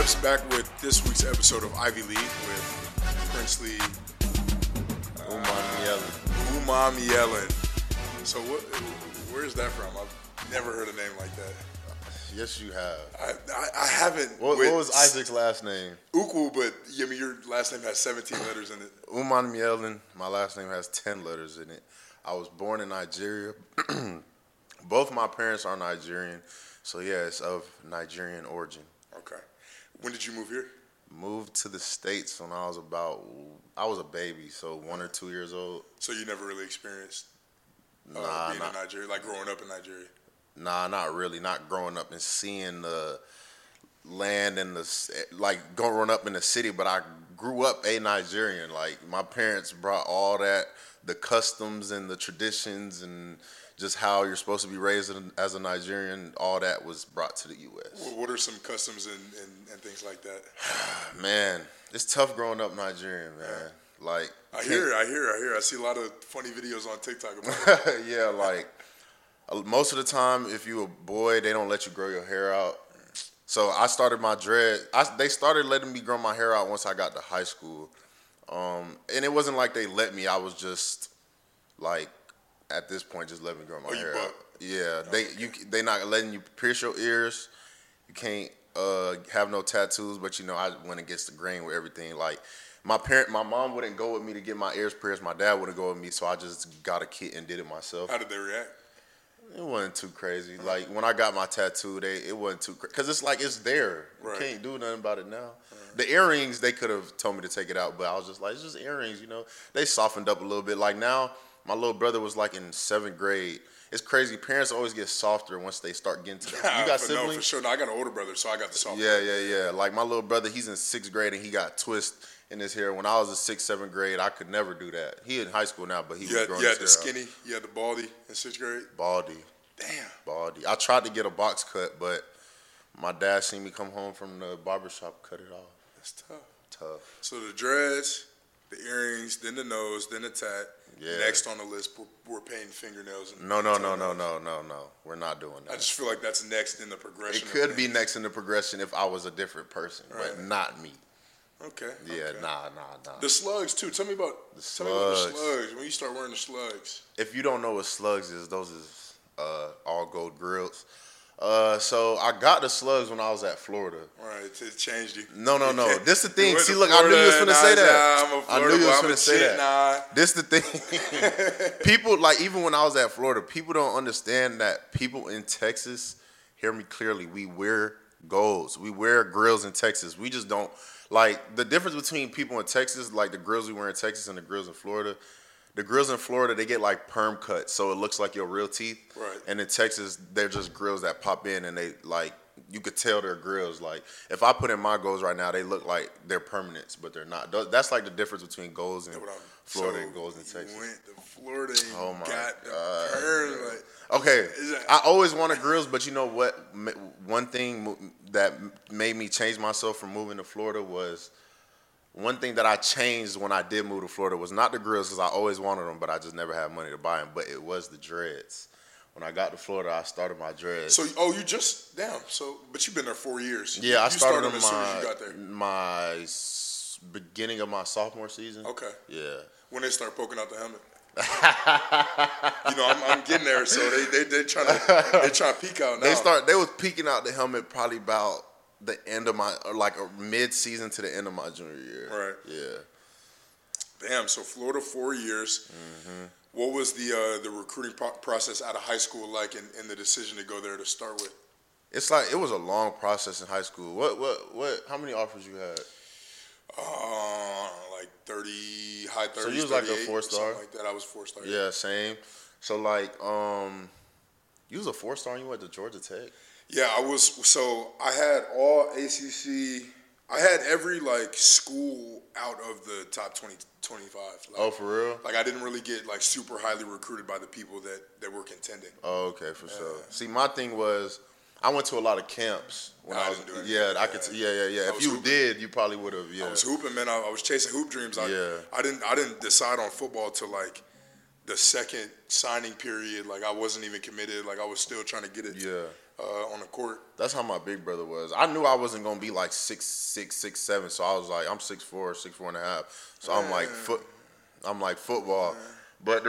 guys, back with this week's episode of Ivy League with Princely Umami Yellen. So where's that from? I've never heard a name like that. Yes, you have. I haven't. What was Isaac's last name? Ukwu, but your last name has 17 letters in it. Umami Yellen. My last name has 10 letters in it. I was born in Nigeria. Both my parents are Nigerian, so yeah, it's of Nigerian origin. Okay. When did you move here? Moved to the States when I was a baby, so 1 or 2 years old. So you never really experienced being in Nigeria, like growing up in Nigeria? Nah, not really. Not growing up and seeing the land and like growing up in the city, but I grew up a Nigerian. Like my parents brought all that, the customs and the traditions and just how you're supposed to be raised as a Nigerian, all that was brought to the U.S. What are some customs and things like that? Man, it's tough growing up Nigerian, man. Like I hear. I see a lot of funny videos on TikTok about it. yeah, like most of the time, if you a boy, they don't let you grow your hair out. So I started my dread. They started letting me grow my hair out once I got to high school, and it wasn't like they let me. I was just like, at this point, just let me grow my hair out. Yeah, they not letting you pierce your ears. You can't have no tattoos, but I went against the grain with everything. Like my mom wouldn't go with me to get my ears pierced. My dad wouldn't go with me, so I just got a kit and did it myself. How did they react? It wasn't too crazy. Like when I got my tattoo, it wasn't too crazy because it's like it's there. Right. You can't do nothing about it now. The earrings, they could have told me to take it out, but I was just like, it's just earrings, They softened up a little bit. Like now, my little brother was like in 7th grade. It's crazy. Parents always get softer once they start getting to that. You got siblings? No, for sure. No, I got an older brother, so I got the soft. Yeah. Like my little brother, he's in 6th grade and he got twist in his hair. When I was in 6th, 7th grade, I could never do that. He in high school now, but he was growing his hair out. You had the skinny, you had the baldy in 6th grade? Baldy. Damn. Baldy. I tried to get a box cut, but my dad seen me come home from the barbershop, cut it off. That's tough. Tough. So the dreads, the earrings, then the nose, then the tat. Yeah. Next on the list, we're painting fingernails. No. We're not doing that. I just feel like that's next in the progression. It could be next in the progression if I was a different person, but not me. Okay. Yeah, okay. nah. The slugs too. Tell me about the slugs. When you start wearing the slugs. If you don't know what slugs is, those is all gold grills. So I got the slugs when I was at Florida. Right, it changed you. No. This the thing. See, look, I knew you was finna say that. I knew you was finna say that. Nah. This the thing. People, like, even when I was at Florida, people don't understand that people in Texas, hear me clearly, we wear golds. We wear grills in Texas. We just don't, like, the difference between people in Texas, like the grills we wear in Texas and the grills in Florida, the grills in Florida, they get like perm cuts, so it looks like your real teeth. Right. And in Texas, they're just grills that pop in, and they like you could tell they're grills. Like if I put in my golds right now, they look like they're permanents, but they're not. That's like the difference between golds in Florida and golds in Texas. You went to Florida and got the perm. Okay, I always wanted grills, but you know what? One thing that made me change myself from moving to Florida was. One thing that I changed when I did move to Florida was not the grills because I always wanted them, but I just never had money to buy them. But it was the dreads. When I got to Florida, I started my dreads. So, you just but you've been there 4 years. Yeah, I started them as soon as you got there. My beginning of my sophomore season. Okay. Yeah. When they start poking out the helmet. I'm getting there, so they trying to peek out now. They was peeking out the helmet probably about the end of my, like a mid-season to the end of my junior year. Right. Yeah. Damn, so Florida 4 years. Mm-hmm. What was the recruiting process out of high school like and the decision to go there to start with? It's like, it was a long process in high school. What, how many offers you had? Like 30, high 30s, so you was like a 4-star? Something like that. I was 4-star. Yeah, same. So like, you was a 4-star and you went to Georgia Tech? Yeah, I was. So I had all ACC. I had every school out of the top 20, 25. Oh, for real? Like I didn't really get super highly recruited by the people that were contending. Oh, okay, for sure. See, my thing was I went to a lot of camps when I was. Didn't do anything. I could. Yeah. If you hooping. did, you probably would have. Yeah. I was hooping, man. I was chasing hoop dreams. I didn't decide on football till the second signing period. I wasn't even committed. I was still trying to get it. Yeah. on the court. That's how my big brother was. I knew I wasn't gonna be like 6'6", 6'7", so I was like, I'm 6'4", 6'4.5". So I'm like football. But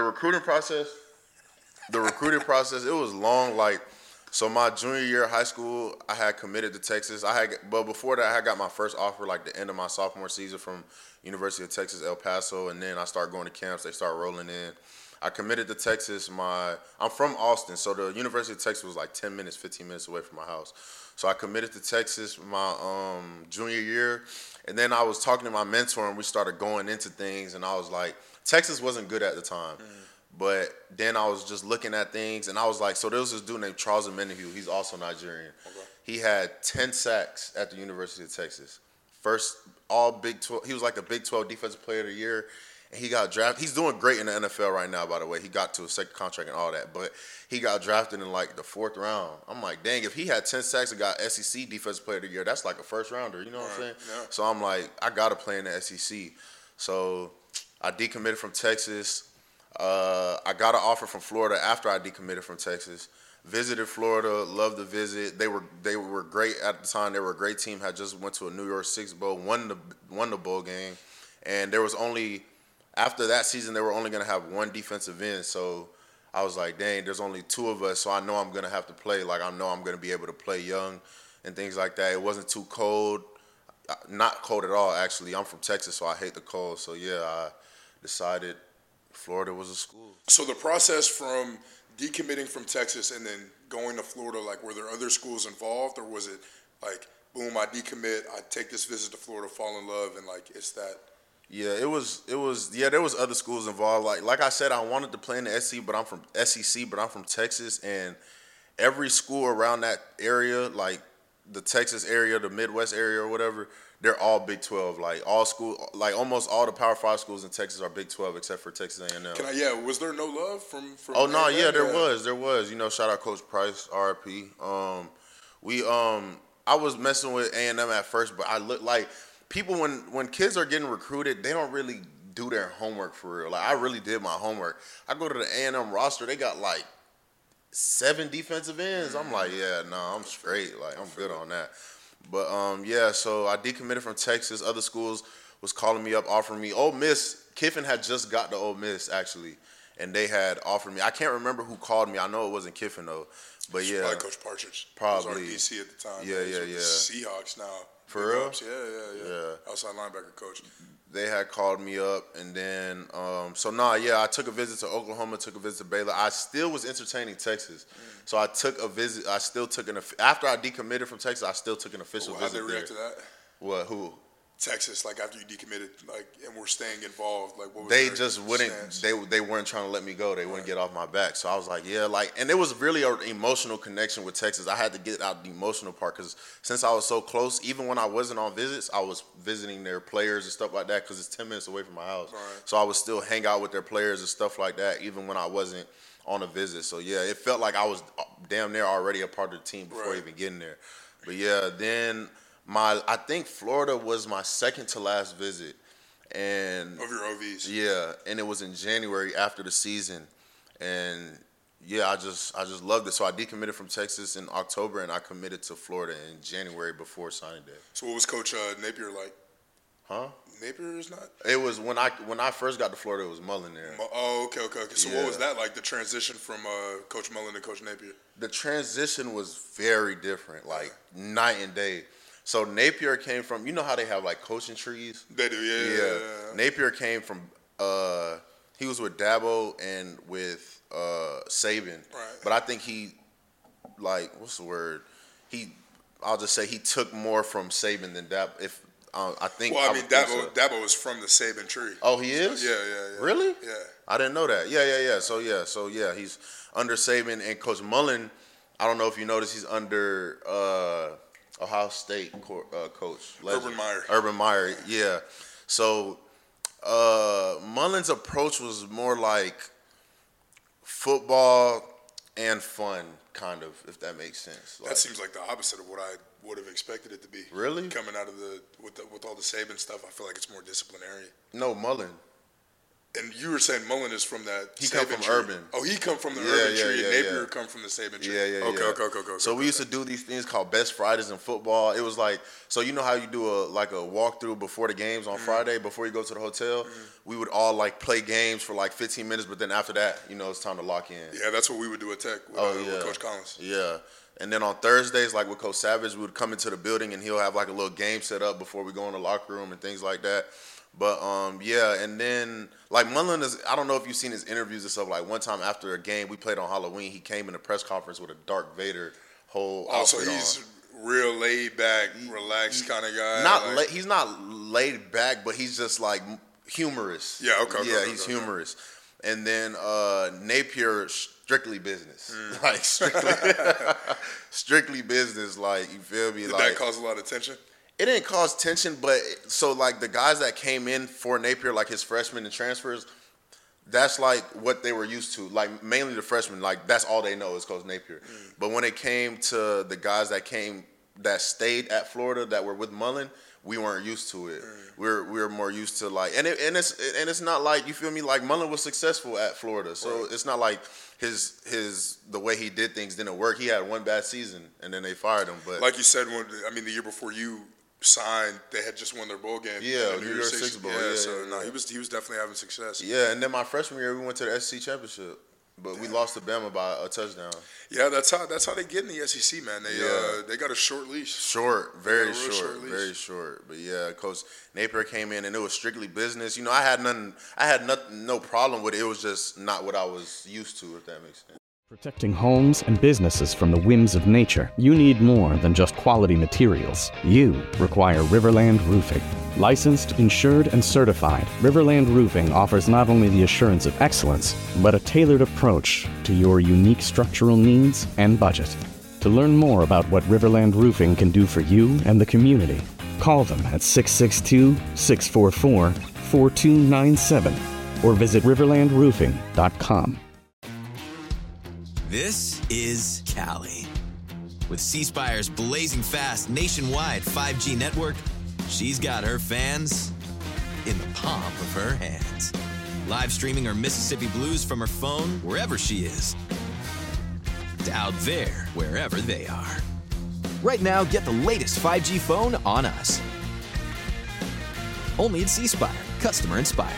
the recruiting process, it was long. Like, so my junior year of high school, I had committed to Texas. But before that, I had got my first offer like the end of my sophomore season from University of Texas, El Paso, and then I started going to camps. They started rolling in. I committed to Texas. I'm from Austin, so the University of Texas was like 10 minutes, 15 minutes away from my house. So I committed to Texas my junior year, and then I was talking to my mentor, and we started going into things, and I was like, Texas wasn't good at the time. But then I was just looking at things, and I was like, so there was this dude named Charles Amenahue. He's also Nigerian. Okay. He had 10 sacks at the University of Texas. First, all Big 12. He was like the Big 12 Defensive Player of the Year. And he got drafted. He's doing great in the NFL right now, by the way. He got to a second contract and all that. But he got drafted in like the 4th round. I'm like, dang, if he had 10 sacks and got SEC Defensive Player of the Year, that's like a first rounder. You know what I'm saying? Yeah. So I'm like, I got to play in the SEC. So I decommitted from Texas. I got an offer from Florida after I decommitted from Texas. Visited Florida, loved the visit. They were great at the time. They were a great team. Had just went to a New Year's Six bowl, won the bowl game, and there was only after that season they were only gonna have one defensive end. So I was like, dang, there's only 2 of us, so I know I'm gonna have to play. Like I know I'm gonna be able to play young and things like that. It wasn't too cold, not cold at all actually. I'm from Texas, so I hate the cold. So yeah, I decided Florida was a school. So the process from decommitting from Texas and then going to Florida, like were there other schools involved, or was it like, boom, I decommit, I take this visit to Florida, fall in love, and like it's that? Yeah, it was. Yeah, there was other schools involved. Like I said, I wanted to play in the SEC, but I'm from Texas, and every school around that area, like the Texas area, the Midwest area, or whatever, they're all Big 12. Like almost all the Power 5 schools in Texas are Big 12 except for Texas A&M. Was there no love from? Oh no, yeah, there was. You know, shout out Coach Price, RIP. I was messing with A&M at first, but I looked like. People, when kids are getting recruited, they don't really do their homework for real. Like, I really did my homework. I go to the A&M roster, they got like 7 defensive ends. I'm like, yeah, no, I'm straight. Like, I'm good on that. But, yeah, so I decommitted from Texas. Other schools was calling me up, offering me. Ole Miss, Kiffin had just got to Ole Miss, actually, and they had offered me. I can't remember who called me. I know it wasn't Kiffin, though. But, yeah. Probably Coach Partridge. Probably. He was on DC at the time. Yeah. The Seahawks now. For real? Yeah. Outside linebacker coach. They had called me up, and then I took a visit to Oklahoma, took a visit to Baylor. I still was entertaining Texas, so I took a visit. I still took after I decommitted from Texas. I still took an official visit there. How did they react to that? What? Who? Texas, like after you decommitted, like, and were staying involved, like what was they their just wouldn't stance? they weren't trying to let me go. They wouldn't get off my back. So I was like, yeah, like, and it was really an emotional connection with Texas. I had to get out the emotional part because since I was so close, even when I wasn't on visits, I was visiting their players and stuff like that because it's 10 minutes away from my house. Right. So I would still hang out with their players and stuff like that even when I wasn't on a visit. So yeah, it felt like I was damn near already a part of the team before even getting there. But yeah, then I think Florida was my second to last visit, and of your OVs. Yeah, and it was in January after the season, and yeah, I just loved it. So I decommitted from Texas in October, and I committed to Florida in January before signing day. So what was Coach Napier like? Huh? Napier is not. It was when I first got to Florida. It was Mullen there. Oh, okay. So what was that like? The transition from Coach Mullen to Coach Napier? The transition was very different, like night and day. So Napier came from, you know how they have like coaching trees? They do, yeah. Napier came from, he was with Dabo and with Saban. Right. But I think he, like, what's the word? I'll just say he took more from Saban than Dabo. Dabo was from the Saban tree. Oh, he is? Yeah. Really? Yeah. I didn't know that. Yeah. So he's under Saban, and Coach Mullen, I don't know if you noticed, he's under Ohio State coach. Legend. Urban Meyer, yeah. So Mullen's approach was more like football and fun, kind of, if that makes sense. That seems like the opposite of what I would have expected it to be. Really? Coming out of with all the Saban stuff, I feel like it's more disciplinary. No, Mullen. And you were saying Mullen is from that. He come from Urban. Oh, he come from the Urban tree, and Napier come from the Saban tree. Yeah. Okay. So we used to do these things called Best Fridays in football. It was like, so you know how you do a walkthrough before the games on Friday, before you go to the hotel? We would all like play games for like 15 minutes, but then after that, it's time to lock in. Yeah, that's what we would do at Tech with Coach Collins. Yeah. And then on Thursdays, like with Coach Savage, we would come into the building and he'll have like a little game set up before we go in the locker room and things like that. But, and then, like, Mullen I don't know if you've seen his interviews and stuff. Like, one time after a game we played on Halloween, he came in a press conference with a Darth Vader whole outfit on. So he's real laid back, relaxed kind of guy? He's not laid back, but he's just, like, humorous. Yeah, okay. He's humorous. And then Napier, strictly business. Like, strictly business, like, you feel me? Did that cause a lot of tension? It didn't cause tension, but so like the guys that came in for Napier, like his freshmen and transfers, that's like what they were used to. Like mainly the freshmen, like that's all they know is Coach Napier. But when it came to the guys that stayed at Florida that were with Mullen, we weren't used to it. We're more used to like, and it's not like, you feel me, like Mullen was successful at Florida, so it's not like the way he did things didn't work. He had one bad season and then they fired him. But like you said, the year before you signed, they had just won their bowl game. Yeah, New Year's Six Bowl. Yeah, he was definitely having success. Yeah, and then my freshman year we went to the SEC championship, but we lost to Bama by a touchdown. Yeah, that's how they get in the SEC, man. They got a short leash. Very short. But yeah, Coach Napier came in and it was strictly business. I had no problem with it. It was just not what I was used to, if that makes sense. Protecting homes and businesses from the whims of nature, you need more than just quality materials. You require Riverland Roofing. Licensed, insured, and certified, Riverland Roofing offers not only the assurance of excellence, but a tailored approach to your unique structural needs and budget. To learn more about what Riverland Roofing can do for you and the community, call them at 662-644-4297 or visit riverlandroofing.com. This is Cali. With C Spire's blazing fast nationwide 5G network, she's got her fans in the palm of her hands. Live streaming her Mississippi Blues from her phone wherever she is. To out there wherever they are. Right now, get the latest 5G phone on us. Only at C Spire. Customer inspired.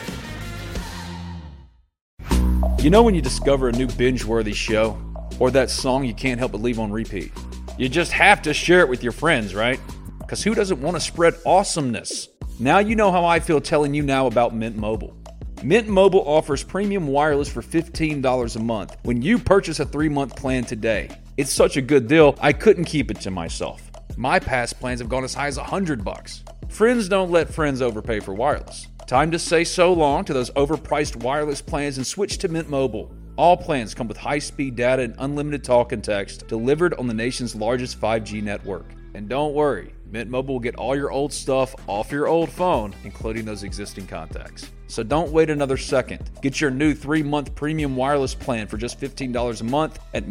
You know when you discover a new binge-worthy show? Or that song you can't help but leave on repeat? You just have to share it with your friends, right? Because who doesn't want to spread awesomeness? Now you know how I feel telling you now about Mint Mobile. Mint Mobile offers premium wireless for $15 a month when you purchase a 3-month plan today. It's such a good deal, I couldn't keep it to myself. My past plans have gone as high as $100. Friends don't let friends overpay for wireless. Time to say so long to those overpriced wireless plans and switch to Mint Mobile. All plans come with high-speed data and unlimited talk and text delivered on the nation's largest 5G network. And don't worry, Mint Mobile will get all your old stuff off your old phone, including those existing contacts. So don't wait another second. Get your new 3-month premium wireless plan for just $15 a month at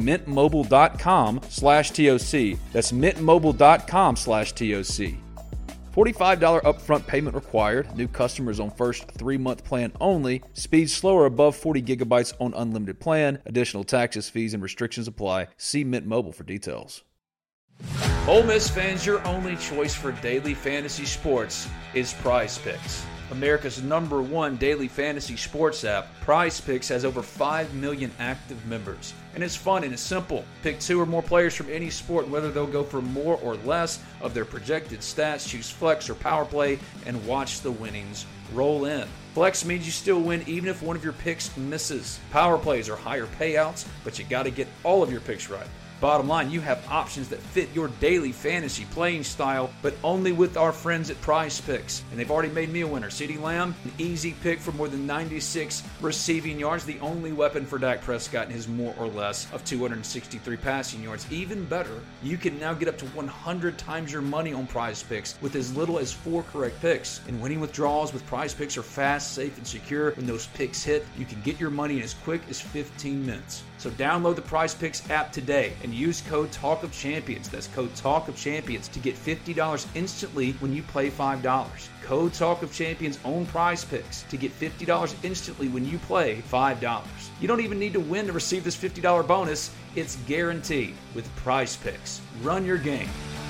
mintmobile.com/TOC. That's mintmobile.com/TOC. $45 upfront payment required. New customers on first 3-month plan only. Speed slower above 40 gigabytes on unlimited plan. Additional taxes, fees, and restrictions apply. See Mint Mobile for details. Ole Miss fans, your only choice for daily fantasy sports is Prize Picks. America's #1 daily fantasy sports app, Prize Picks has over 5 million active members. And it's fun and it's simple. Pick 2 or more players from any sport, and whether they'll go for more or less of their projected stats, choose flex or power play, and watch the winnings roll in. Flex means you still win even if one of your picks misses. Power plays are higher payouts, but you got to get all of your picks right. Bottom line, you have options that fit your daily fantasy playing style, but only with our friends at Prize Picks. And they've already made me a winner. CeeDee Lamb, an easy pick for more than 96 receiving yards, the only weapon for Dak Prescott in his more or less of 263 passing yards. Even better, you can now get up to 100 times your money on Prize Picks with as little as 4 correct picks. And winning withdrawals with Prize Picks are fast, safe, and secure. When those picks hit, you can get your money in as quick as 15 minutes. So download the Prize Picks app today and and use code Talk of Champions. That's code Talk of Champions to get $50 instantly when you play $5. Code Talk of Champions on Prize Picks to get $50 instantly when you play $5. You don't even need to win to receive this $50 bonus. It's guaranteed with Prize Picks. Run your game.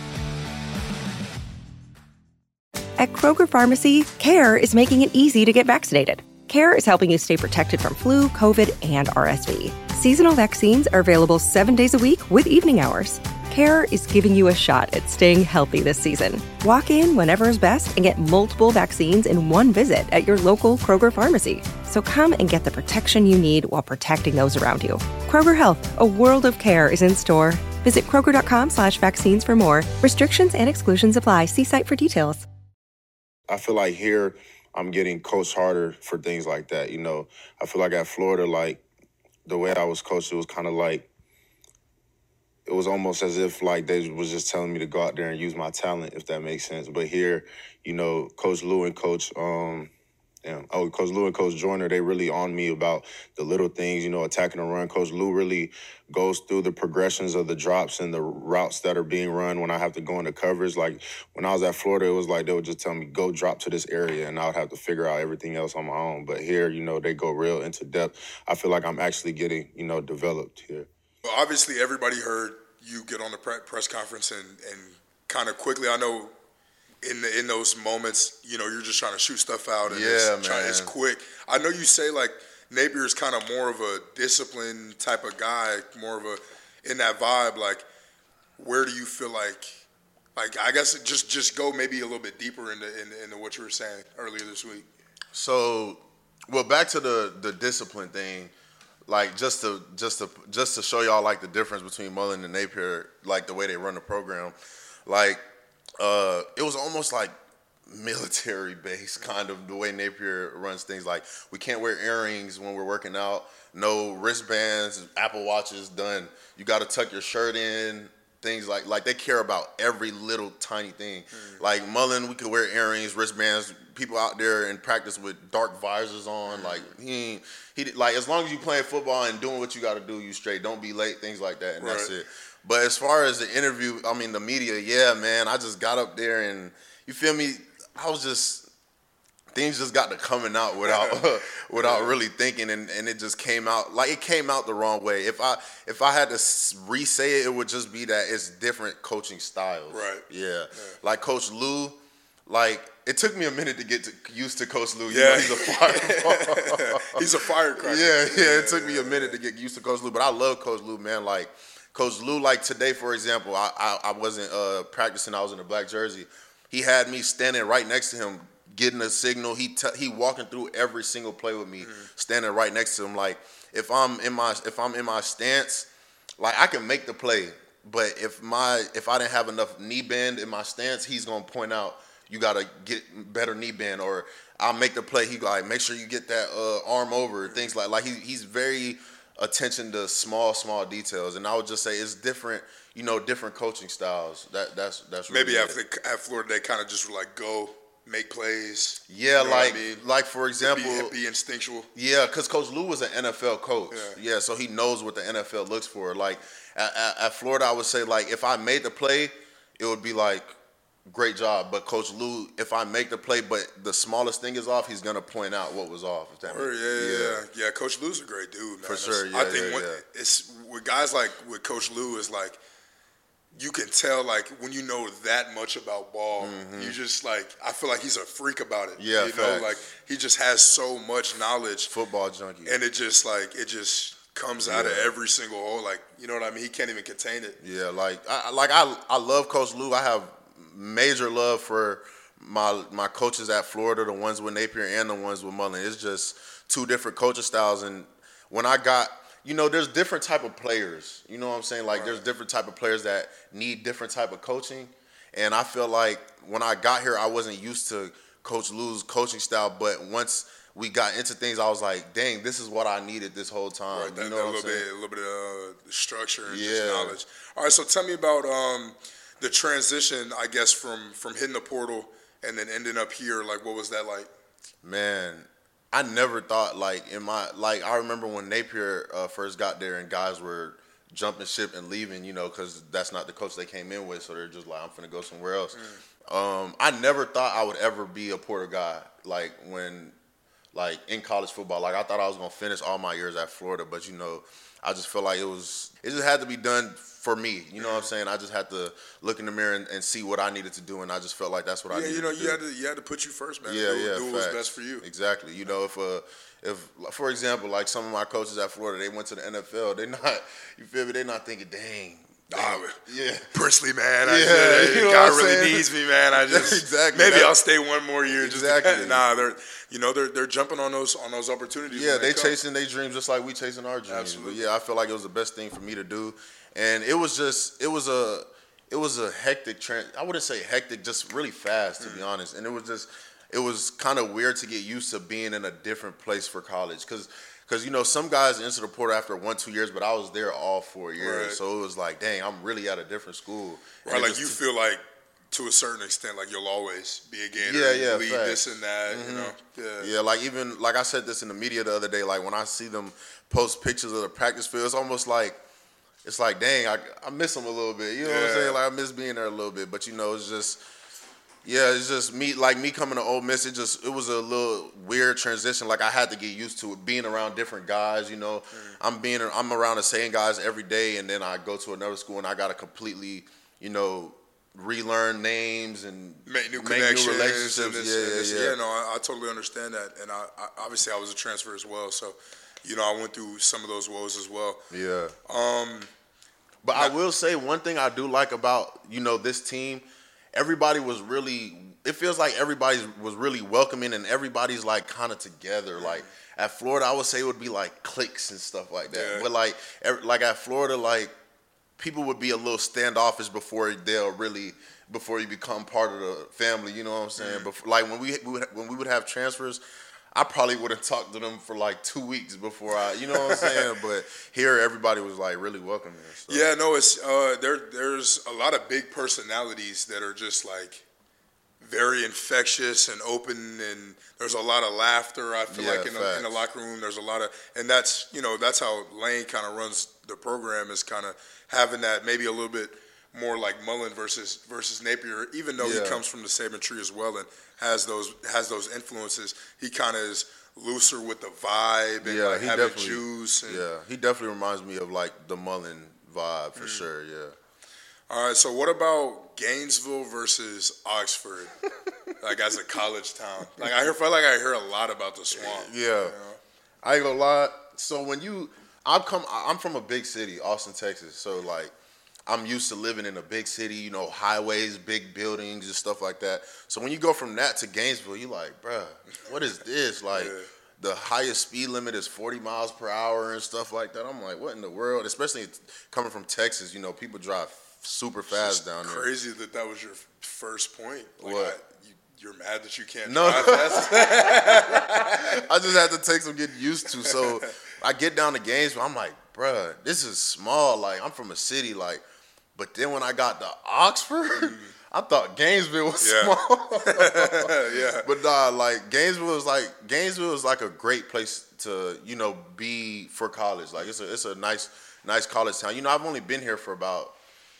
At Kroger Pharmacy, CARE is making it easy to get vaccinated. CARE is helping you stay protected from flu, COVID, and RSV. Seasonal vaccines are available 7 days a week with evening hours. CARE is giving you a shot at staying healthy this season. Walk in whenever is best and get multiple vaccines in one visit at your local Kroger Pharmacy. So come and get the protection you need while protecting those around you. Kroger Health, a world of care is in store. Visit Kroger.com/vaccines for more. Restrictions and exclusions apply. See site for details. I feel like here I'm getting coached harder for things like that. You know, I feel like at Florida, like the way I was coached, it was kind of like, it was almost as if like they was just telling me to go out there and use my talent, if that makes sense. But here, you know, Coach Lou and Coach Joyner, they really on me about the little things, you know, attacking the run. Coach Lou really goes through the progressions of the drops and the routes that are being run when I have to go into coverage. Like when I was at Florida, it was like they would just tell me, go drop to this area, and I would have to figure out everything else on my own. But here, you know, they go real into depth. I feel like I'm actually getting, you know, developed here. Well, obviously, everybody heard you get on the press conference and kind of quickly, I know in those moments, you know, you're just trying to shoot stuff out. And it's quick. I know you say, like, Napier is kind of more of a disciplined type of guy, more of a, in that vibe, like, where do you feel like I guess just go maybe a little bit deeper into what you were saying earlier this week. So, well, back to the discipline thing, like just to show y'all like the difference between Mullen and Napier, like the way they run the program, like it was almost like military based kind of the way Napier runs things. Like we can't wear earrings when we're working out, no wristbands, Apple Watches, done. You got to tuck your shirt in. Things like they care about every little tiny thing. Like Mullen, we could wear earrings, wristbands. People out there in practice with dark visors on. Like he like as long as you playing football and doing what you got to do, you straight. Don't be late, things like that, and that's it. But as far as the interview, I mean the media, yeah, man, I just got up there and you feel me. I was just. Things just got to coming out without really thinking, and it just came out like it came out the wrong way. If I had to re-say it, it would just be that it's different coaching styles. Right. Yeah. Like Coach Lou, like it took me a minute to get used to Coach Lou. You know, he's a fire. He's a firecracker. Yeah. It took me a minute to get used to Coach Lou, but I love Coach Lou, man. Like Coach Lou, like today, for example, I wasn't practicing. I was in a black jersey. He had me standing right next to him, getting a signal. He walking through every single play with me, standing right next to him. Like if I'm in my stance, like I can make the play, but if I didn't have enough knee bend in my stance, he's gonna point out you gotta get better knee bend, or I'll make the play. He like make sure you get that arm over, things like he's very attention to small details, and I would just say it's different. You know, different coaching styles. That's really maybe at Florida they kind of just were like go. Make plays. Yeah, you know like for example, be instinctual. Yeah, because Coach Lou was an NFL coach. Yeah, so he knows what the NFL looks for. Like at Florida, I would say like if I made the play, it would be like great job. But Coach Lou, if I make the play, but the smallest thing is off, he's gonna point out what was off. If that yeah. Coach Lou's a great dude, man. For sure. I think it's with guys like with Coach Lou is like. You can tell, like, when you know that much about ball, you just, like, I feel like he's a freak about it. Yeah, you know, like, he just has so much knowledge. Football junkie. And it just comes out of every single hole. Like, you know what I mean? He can't even contain it. Yeah, I love Coach Lou. I have major love for my coaches at Florida, the ones with Napier and the ones with Mullen. It's just two different coaching styles. And when I got – you know, there's different type of players. You know what I'm saying? Like, there's different type of players that need different type of coaching. And I feel like when I got here, I wasn't used to Coach Lou's coaching style. But once we got into things, I was like, dang, this is what I needed this whole time. Right, you know what I'm saying? A little bit of structure and just knowledge. All right, so tell me about the transition, I guess, from hitting the portal and then ending up here. Like, what was that like? Man, I never thought I remember when Napier first got there and guys were jumping ship and leaving, you know, because that's not the coach they came in with. So they're just like, I'm finna go somewhere else. I never thought I would ever be a Porter guy. Like in college football, like I thought I was gonna finish all my years at Florida, but you know, I just feel like it just had to be done for me. You know what I'm saying? I just had to look in the mirror and see what I needed to do, and I just felt like that's what I needed to do. You had to put you first, man. Yeah, do what was best for you. Exactly. You know, if for example, like some of my coaches at Florida, they went to the NFL, they're not, you feel me? They're not thinking, dang. Princely, man. You know God really needs me, man. I just exactly. Maybe I'll stay one more year. Exactly. They're jumping on those opportunities. Yeah, they chasing their dreams just like we chasing our dreams. Absolutely. But yeah, I feel like it was the best thing for me to do, and it was a hectic I wouldn't say hectic, just really fast to be honest. And it was kind of weird to get used to being in a different place for college, because you know, some guys enter the portal after 1-2 years, but I was there all 4 years. Right. So it was like, dang, I'm really at a different school. Right, like you feel like, to a certain extent, like you'll always be a Gator. Lead this and that, you know. Yeah, like I said this in the media the other day, like when I see them post pictures of the practice field, it's almost like, dang, I miss them a little bit. You know what I'm saying? Like I miss being there a little bit. But, you know, it's just me coming to Ole Miss. It was a little weird transition. Like I had to get used to it, being around different guys. You know, I'm around the same guys every day, and then I go to another school and I got to completely, you know, relearn names and make new relationships. Yeah. No, I totally understand that, and I obviously I was a transfer as well, so you know I went through some of those woes as well. Yeah. But I will say one thing I do like about, you know, this team. Everybody was really, it feels like everybody was really welcoming, and everybody's like kind of together. Like at Florida, I would say it would be like cliques and stuff like that. But like at Florida, like people would be a little standoffish before you become part of the family. You know what I'm saying? But like when we would have transfers, I probably would have talked to them for like 2 weeks before you know what I'm saying? But here, everybody was like really welcoming. So. Yeah, no, it's there's a lot of big personalities that are just like very infectious and open, and there's a lot of laughter. I feel like in the locker room, there's a lot of, and that's how Lane kind of runs the program, is kind of having that maybe a little bit more like Mullen versus Napier, even though he comes from the Saban tree as well and has those influences. He kind of is looser with the vibe and like having juice. And, he definitely reminds me of like the Mullen vibe for sure. Yeah. All right, so what about Gainesville versus Oxford, like as a college town? Like I hear a lot about the Swamp. Yeah, you know? I ain't gonna lie. So I'm from a big city, Austin, Texas. So like, I'm used to living in a big city, you know, highways, big buildings, and stuff like that. So when you go from that to Gainesville, you're like, bruh, what is this? Like, the highest speed limit is 40 miles per hour and stuff like that. I'm like, what in the world? Especially coming from Texas, you know, people drive super fast down there. Crazy that was your first point. Like what? You're mad that you can't drive fast? I just had to take some getting used to. So I get down to Gainesville, I'm like, bruh, this is small. Like, I'm from a city, like, but then when I got to Oxford, I thought Gainesville was small. But like Gainesville is like a great place to, you know, be for college. Like it's a nice college town. You know, I've only been here for about,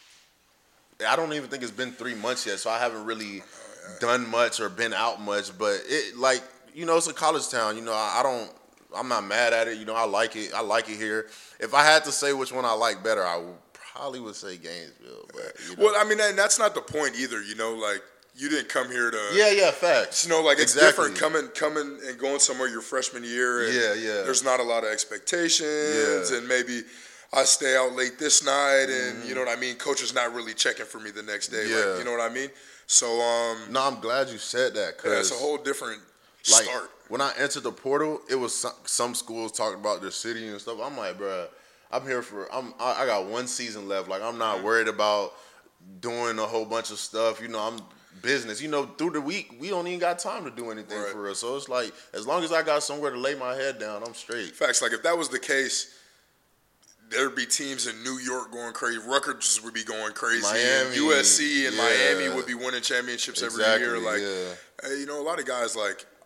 I don't even think it's been 3 months yet, so I haven't really done much or been out much. But it, like, you know, it's a college town. You know, I'm not mad at it. You know, I like it. I like it here. If I had to say which one I like better, I probably would say Gainesville. But, you know. Well, I mean, and that's not the point either. You know, like you didn't come here to facts. You know, like it's different coming and going somewhere your freshman year. And there's not a lot of expectations, and maybe I stay out late this night, and you know what I mean. Coach is not really checking for me the next day. Like, you know what I mean. So no, I'm glad you said that, because it's a whole different start. When I entered the portal, it was some schools talking about their city and stuff. I'm like, bruh, I'm here I got 1 season left. Like, I'm not worried about doing a whole bunch of stuff. You know, I'm business. You know, through the week, we don't even got time to do anything for us. So it's like, as long as I got somewhere to lay my head down, I'm straight. Facts. Like, if that was the case, there'd be teams in New York going crazy. Rutgers would be going crazy. Miami, USC and Miami would be winning championships every year. Like, you know, a lot of guys, like,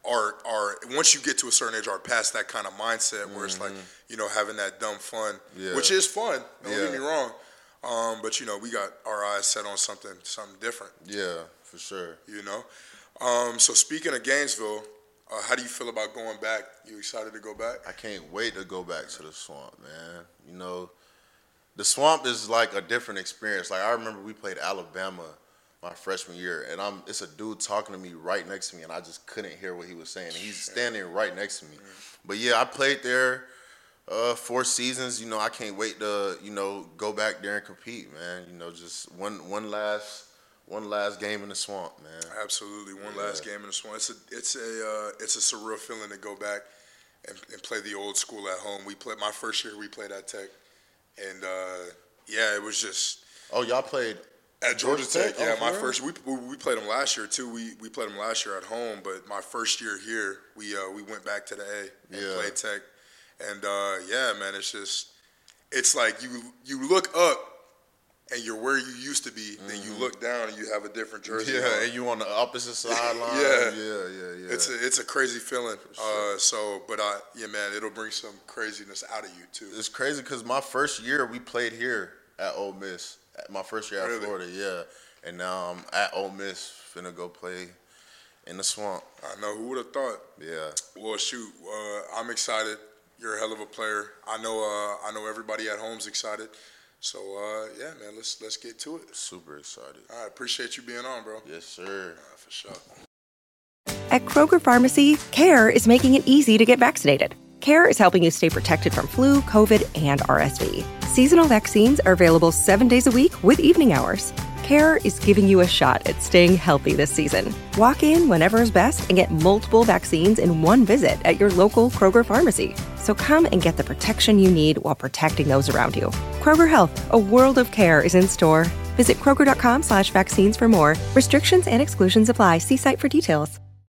are once you get to a certain age, are past that kind of mindset where it's like, you know, having that dumb fun, which is fun. Don't get me wrong. But you know, we got our eyes set on something different. Yeah, for sure. You know. So speaking of Gainesville, how do you feel about going back? You excited to go back? I can't wait to go back to the Swamp, man. You know, the Swamp is like a different experience. Like I remember we played Alabama my freshman year, and it's a dude talking to me right next to me, and I just couldn't hear what he was saying. He's standing right next to me. But yeah, I played there 4 seasons. You know, I can't wait to, you know, go back there and compete, man. You know, just one last game in the Swamp, man. Absolutely, one last game in the Swamp. It's a surreal feeling to go back and play the old school at home. My first year we played at Tech, and it was just. Oh, y'all played at Georgia Tech? Yeah, my first. We played them last year too. We played them last year at home, but my first year here, we went back to the A and played Tech, and man, it's like you look up. And you're where you used to be, then you look down and you have a different jersey. Yeah, and you on the opposite sideline. Yeah. It's a crazy feeling. Sure. Man, it'll bring some craziness out of you too. It's crazy because my first year we played here at Ole Miss. My first year at Florida, and now I'm at Ole Miss, finna go play in the Swamp. I know, who would have thought? Yeah. Well, shoot, I'm excited. You're a hell of a player. I know everybody at home's excited. So, man, let's get to it. Super excited. All right, appreciate you being on, bro. Yes, sir. For sure. At Kroger Pharmacy, CARE is making it easy to get vaccinated. CARE is helping you stay protected from flu, COVID, and RSV. Seasonal vaccines are available 7 days a week with evening hours. CARE is giving you a shot at staying healthy this season. Walk in whenever is best and get multiple vaccines in one visit at your local Kroger pharmacy. So come and get the protection you need while protecting those around you. Kroger Health, a world of care, is in store. Visit Kroger.com/vaccines for more. Restrictions and exclusions apply. See site for details.